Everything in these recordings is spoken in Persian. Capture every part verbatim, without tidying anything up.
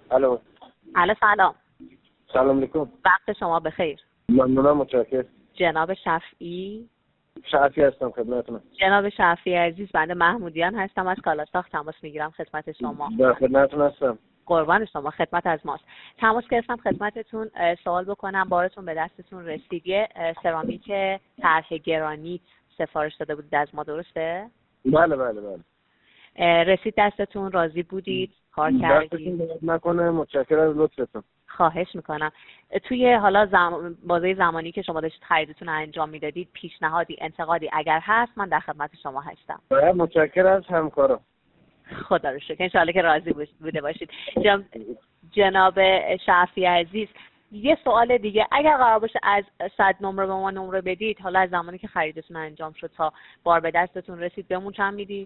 الو. الو سلام. سلام علیکم. وقت شما بخیر. ممنونم، متشکرم. جناب شفعی. شفعی هستم خدمتتونم. جناب شفعی عزیز، بنده محمودیان هستم، از کالاساخت تماس میگیرم خدمت شما. در خدمتتون هستم. قربان شما، خدمت از ماست. تماس گرفتم خدمتتون سوال بکنم. بارتون به دستتون رسید، یه سرامیک طرح گرانیت سفارش داده بودید از ما، درسته؟ بله بله بله. رسید دستتون، راضی بودید؟ کار کردید؟ دستتون درد نکنه، متشکرم از لطفتون. خواهش میکنم. توی حالا زم... بازه زمانی که شما داشتید خریدتون رو انجام میدادید، پیشنهادی، انتقادی اگر هست، من در خدمت شما هستم. بله، متشکرم از همکارا. خدا رو شکر، انشالله که راضی بوده باشید. جن... جناب شفعی عزیز، یه سوال دیگه، اگر قرار باشه از صد نمره به ما نمره بدید، حالا از زمانی که خریدتون انجام شد تا بار به دستتون رسید، بهمون چند میدید؟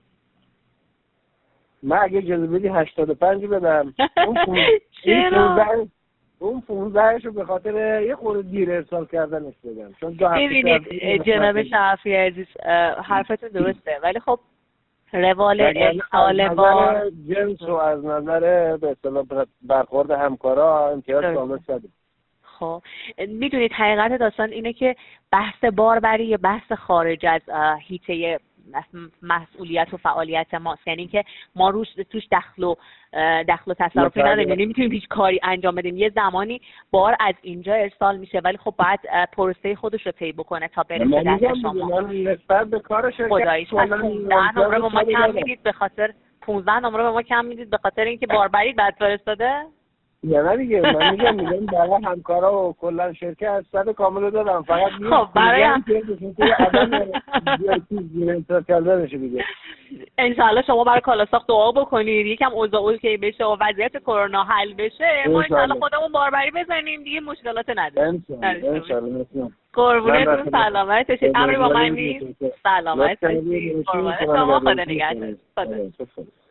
من اگه اجازه بدی هشتاد و پنج بدم. چرا؟ اون پونزده شو به خاطر یه خورده دیر ارسال کردنش بدم، چون دو هفته ببینید جناب شفعی عزیز، حرفتون درسته، ولی خب روال ارسال بار جنس و از نظر به اصطلاح برخورد همکارا امتیاز کامل شده. خب میدونید حقیقت داستان اینه که بحث باربری یه بحث خارج از حیطه مسئولیت و فعالیت ماست، یعنی که ما روش توش دخل و دخل و تصرفی نداریم، یعنی نمیتونیم هیچ کاری انجام بدیم. یه زمانی بار از اینجا ارسال میشه، ولی خب باید پروسه خودش رو طی بکنه تا برسه دست شما. نسبت به کار شرکت خداییش پونزده نمره به ما کم میدید به خاطر پونزده نمره به ما کم میدید به خاطر اینکه باربری بعد فرستاده؟ یا نه دیگه، من میگم میگم برای همکارا و کلا شرکت صد کامل دادم، فقط خب برای هم انشالله شما برای کالاساخت دعا بکنید یکم اوضاع اوکی بشه و وضعیت کرونا حل بشه، ما انشالله خودمون باربری بزنیم دیگه، مشکلات نداریم. انشالله. قربونتون، سلامت باشید. امری با من نیست. سلامت باشید. قربان شما، خدا نگهدار.